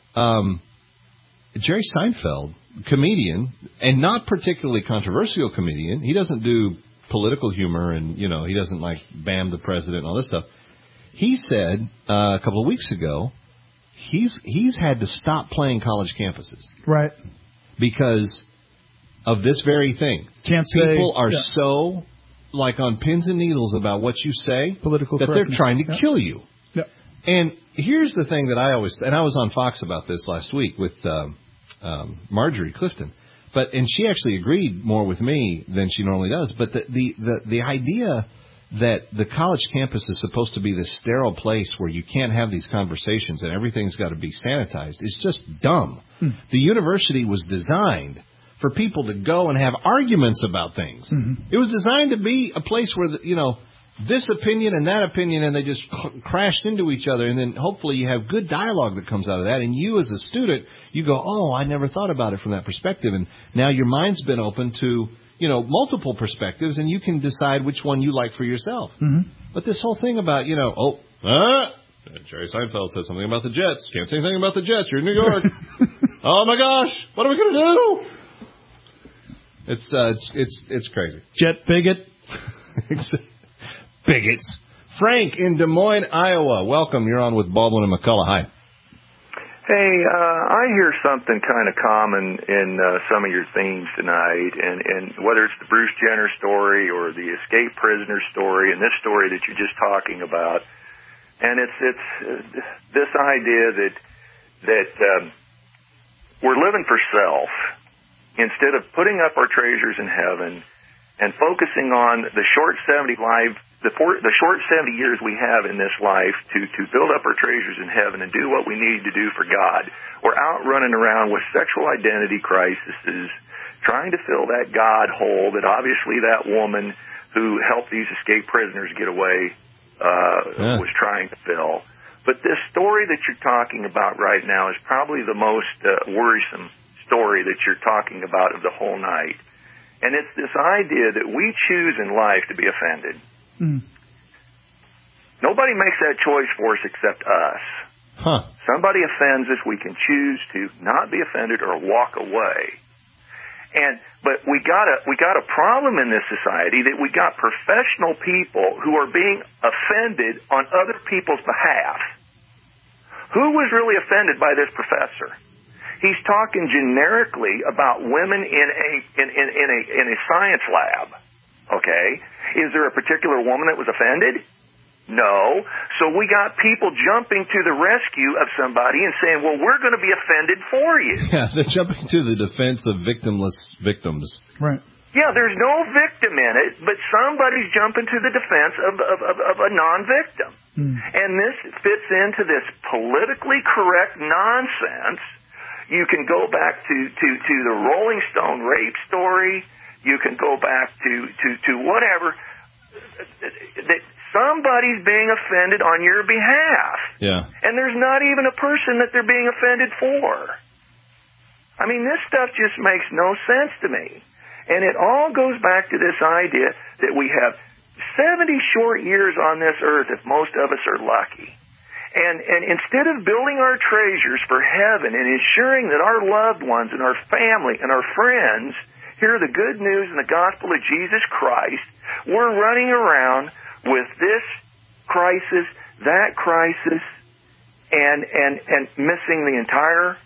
Jerry Seinfeld, comedian, and not particularly controversial comedian. He doesn't do political humor and, he doesn't like bam the president and all this stuff. He said a couple of weeks ago, he's had to stop playing college campuses. Right. Because of this very thing. People are so like on pins and needles about what you say political that they're trying to kill you. Yeah. And here's the thing that I was on Fox about this last week with Marjorie Clifton, and she actually agreed more with me than she normally does. But the idea that the college campus is supposed to be this sterile place where you can't have these conversations and everything's got to be sanitized is just dumb. The university was designed for people to go and have arguments about things. It was designed to be a place where this opinion and that opinion, and they just crashed into each other, and then hopefully you have good dialogue that comes out of that, and you as a student, you go, oh, I never thought about it from that perspective, and now your mind's been open to, multiple perspectives, and you can decide which one you like for yourself. But this whole thing about, Jerry Seinfeld said something about the Jets. Can't say anything about the Jets. You're in New York. Oh my gosh, what are we going to do? It's crazy. Jet bigot. Bigots. Frank in Des Moines, Iowa. Welcome. You're on with Baldwin and McCullough. Hi. Hey, I hear something kind of common in some of your themes tonight, and whether it's the Bruce Jenner story or the escape prisoner story and this story that you're just talking about, and it's this idea that we're living for self instead of putting up our treasures in heaven and focusing on the short 70 years we have in this life to build up our treasures in heaven and do what we need to do for God. We're out running around with sexual identity crises, trying to fill that God hole that obviously that woman who helped these escaped prisoners get away was trying to fill. But this story that you're talking about right now is probably the most worrisome story that you're talking about of the whole night. And it's this idea that we choose in life to be offended. Nobody makes that choice for us except us. Somebody offends us, we can choose to not be offended or walk away. But we got a problem in this society that we got professional people who are being offended on other people's behalf. Who was really offended by this professor? He's talking generically about women in a science lab. Okay? Is there a particular woman that was offended? No. So we got people jumping to the rescue of somebody and saying, well, we're going to be offended for you. Yeah, they're jumping to the defense of victimless victims. Right. Yeah, there's no victim in it, but somebody's jumping to the defense of a non-victim. And this fits into this politically correct nonsense. You can go back to the Rolling Stone rape story. You can go back to whatever. That somebody's being offended on your behalf. Yeah. And there's not even a person that they're being offended for. I mean, this stuff just makes no sense to me. And it all goes back to this idea that we have 70 short years on this earth if most of us are lucky. And instead of building our treasures for heaven and ensuring that our loved ones and our family and our friends hear the good news and the gospel of Jesus Christ, we're running around with this crisis, that crisis, and missing the entire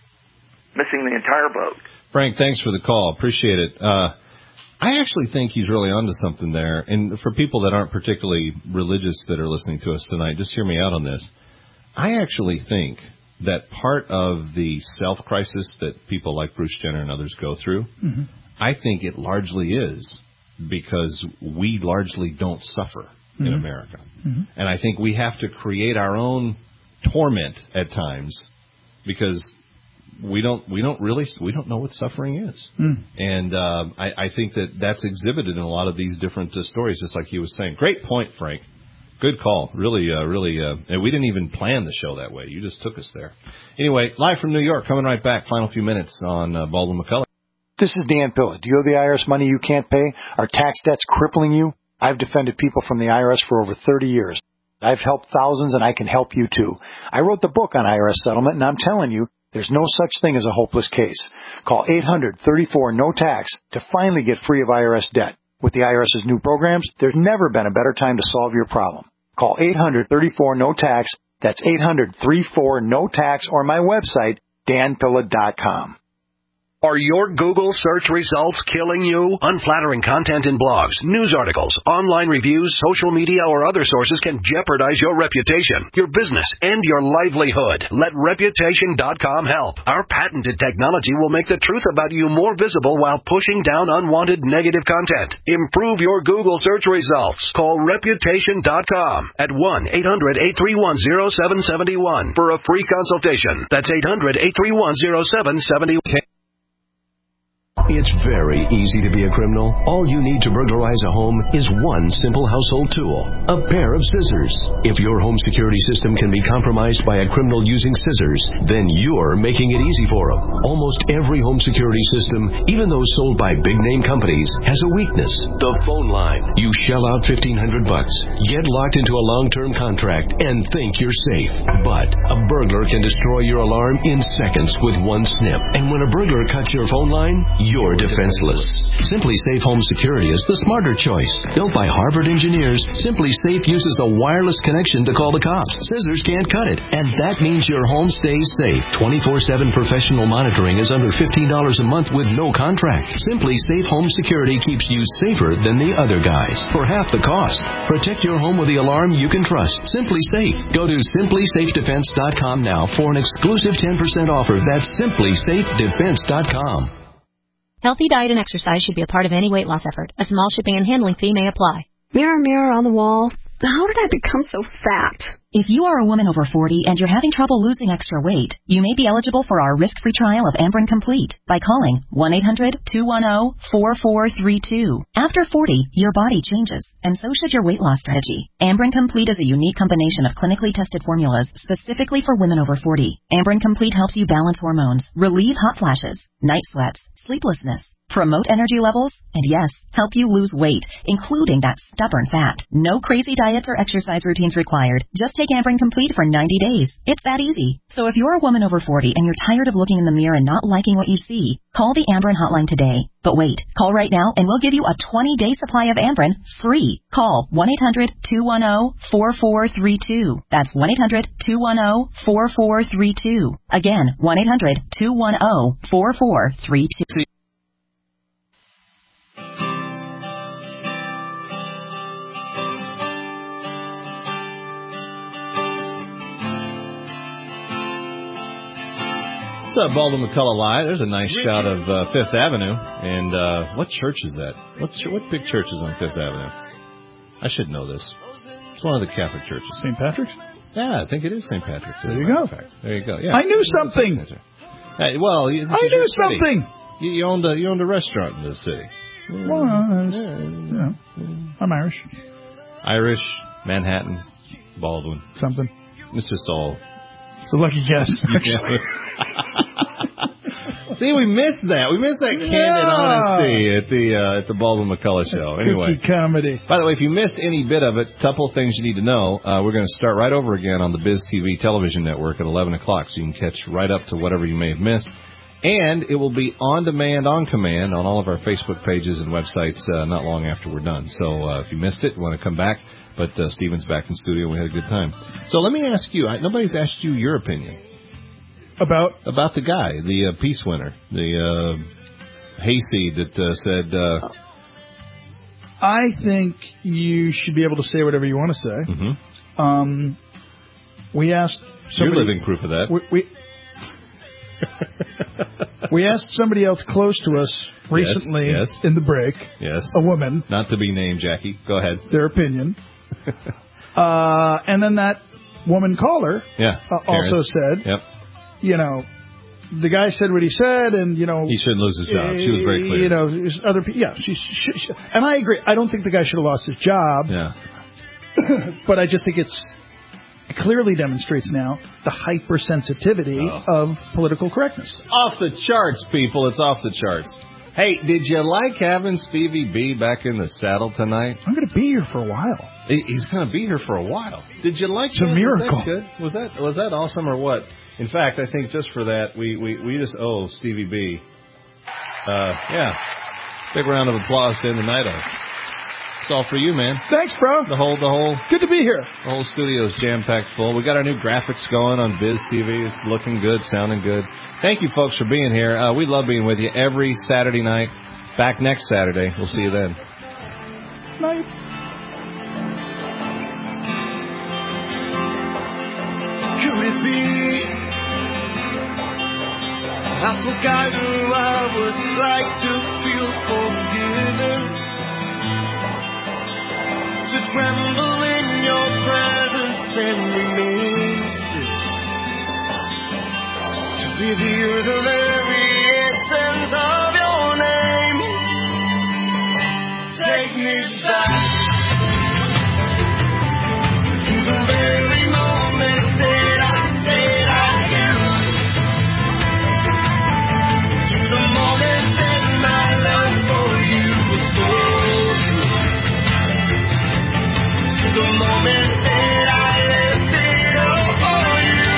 boat. Frank, thanks for the call. Appreciate it. I actually think he's really onto something there. And for people that aren't particularly religious that are listening to us tonight, just hear me out on this. I actually think that part of the self-crisis that people like Bruce Jenner and others go through, I think it largely is because we largely don't suffer in America. And I think we have to create our own torment at times because we don't know what suffering is. And I think that's exhibited in a lot of these different stories, just like he was saying. Great point, Frank. Good call. Really, and we didn't even plan the show that way. You just took us there. Anyway, live from New York, coming right back. Final few minutes on Baldwin McCullough. This is Dan Pilla. Do you owe the IRS money you can't pay? Are tax debts crippling you? I've defended people from the IRS for over 30 years. I've helped thousands, and I can help you, too. I wrote the book on IRS settlement, and I'm telling you, there's no such thing as a hopeless case. Call 800-34-NO-TAX to finally get free of IRS debt. With the IRS's new programs, there's never been a better time to solve your problem. Call 800-34-NO-TAX. That's 800-34-NO-TAX, or my website, danpilla.com. Are your Google search results killing you? Unflattering content in blogs, news articles, online reviews, social media, or other sources can jeopardize your reputation, your business, and your livelihood. Let Reputation.com help. Our patented technology will make the truth about you more visible while pushing down unwanted negative content. Improve your Google search results. Call Reputation.com at 1-800-831-0771 for a free consultation. That's 800-831-0771. It's very easy to be a criminal. All you need to burglarize a home is one simple household tool, a pair of scissors. If your home security system can be compromised by a criminal using scissors, then you're making it easy for them. Almost every home security system, even those sold by big-name companies, has a weakness, the phone line. You shell out $1,500, get locked into a long-term contract, and think you're safe. But a burglar can destroy your alarm in seconds with one snip. And when a burglar cuts your phone line, you're defenseless. Simply Safe Home Security is the smarter choice. Built by Harvard engineers, Simply Safe uses a wireless connection to call the cops. Scissors can't cut it, and that means your home stays safe. 24/7 professional monitoring is under $15 a month with no contract. Simply Safe Home Security keeps you safer than the other guys for half the cost. Protect your home with the alarm you can trust. Simply Safe. Go to simplysafedefense.com now for an exclusive 10% offer. That's simplysafedefense.com. Healthy diet and exercise should be a part of any weight loss effort. A small shipping and handling fee may apply. Mirror, mirror on the wall, how did I become so fat? If you are a woman over 40 and you're having trouble losing extra weight, you may be eligible for our risk-free trial of Amberen Complete by calling 1-800-210-4432. After 40, your body changes, and so should your weight loss strategy. Amberen Complete is a unique combination of clinically tested formulas specifically for women over 40. Amberen Complete helps you balance hormones, relieve hot flashes, night sweats, sleeplessness, promote energy levels, and yes, help you lose weight, including that stubborn fat. No crazy diets or exercise routines required. Just take Ambrin Complete for 90 days. It's that easy. So if you're a woman over 40 and you're tired of looking in the mirror and not liking what you see, call the Ambrin hotline today. But wait, call right now and we'll give you a 20-day supply of Ambrin free. Call 1-800-210-4432. That's 1-800-210-4432. Again, 1-800-210-4432. What's up, Baldwin McCullough Live? There's a nice shot of Fifth Avenue. And what church is that? What big church is on Fifth Avenue? I should know this. It's one of the Catholic churches. St. Patrick's? Yeah, I think it is St. Patrick's. There you go. There you go. Yeah. I knew something. Hey, well, I knew something. You owned a restaurant in the city. Well, I'm Irish. Irish, Manhattan, Baldwin. Something. It's just all. It's a lucky guess. See, we missed that. We missed that candid honesty at the Baldwin McCullough show. Anyway, comedy. By the way, if you missed any bit of it, a couple of things you need to know. We're going to start right over again on the Biz TV television network at 11 o'clock, so you can catch right up to whatever you may have missed. And it will be on demand, on command, on all of our Facebook pages and websites not long after we're done. So if you missed it, you want to come back. But Steven's back in studio. We had a good time. So let me ask you. Nobody's asked you your opinion. About the guy, the peace winner, the hayseed that said... I think you should be able to say whatever you want to say. Mm-hmm. We asked somebody... You're living proof of that. We asked somebody else close to us recently in the break. Yes. A woman. Not to be named, Jackie. Go ahead. Their opinion. And then that woman caller also said, you know, the guy said what he said, and, you know... He shouldn't lose his job. She was very clear. You know, other people... Yeah, and I agree. I don't think the guy should have lost his job. Yeah. But I just think it clearly demonstrates now the hypersensitivity of political correctness. Off the charts, people. It's off the charts. Hey, did you like having Stevie B back in the saddle tonight? I'm going to be here for a while. He's going to be here for a while. Did you like that? It's a miracle. Was that good? Was that awesome or what? In fact, I think just for that, we just owe Stevie B. Big round of applause to end the night of. It's all for you, man. Thanks, bro. The whole. Good to be here. The whole studio's jam-packed full. We got our new graphics going on Biz TV. It's looking good, sounding good. Thank you, folks, for being here. We love being with you every Saturday night. Back next Saturday. We'll see you then. Night. Could it be? I forgot who I was like to feel forgiven. To tremble in your presence and remain still. To reveal the very essence of your name. Take me back to the very moment that I said I am. To the moment that my love for you was born. The moment that I left it all for you.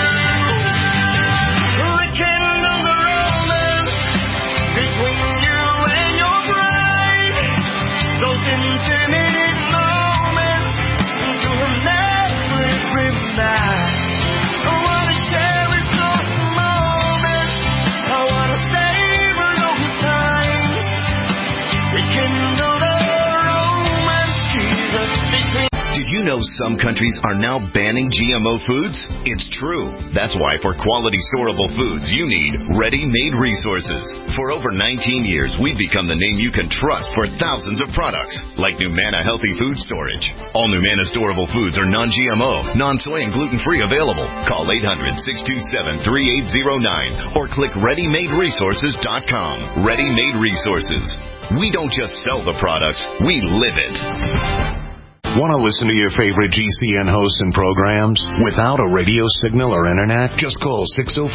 The candle, the romance between you and your bride. Those intimate moments you will never remind. I wanna cherish those moments. I wanna savor those times. The candle, the romance, Jesus between. Did you know some countries are now banning GMO foods? It's true. That's why for quality storable foods, you need Ready-Made Resources. For over 19 years, we've become the name you can trust for thousands of products, like Numana Healthy Food Storage. All Numana storable foods are non-GMO, non-soy, and gluten-free available. Call 800-627-3809 or click ReadyMadeResources.com. Ready-Made Resources. We don't just sell the products, we live it. Want to listen to your favorite GCN hosts and programs without a radio signal or internet? Just call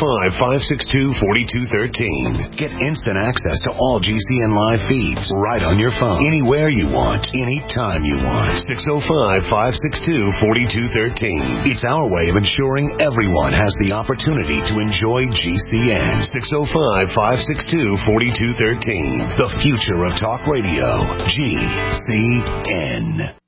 605-562-4213. Get instant access to all GCN live feeds right on your phone, anywhere you want, anytime you want. 605-562-4213. It's our way of ensuring everyone has the opportunity to enjoy GCN. 605-562-4213. The future of talk radio. GCN.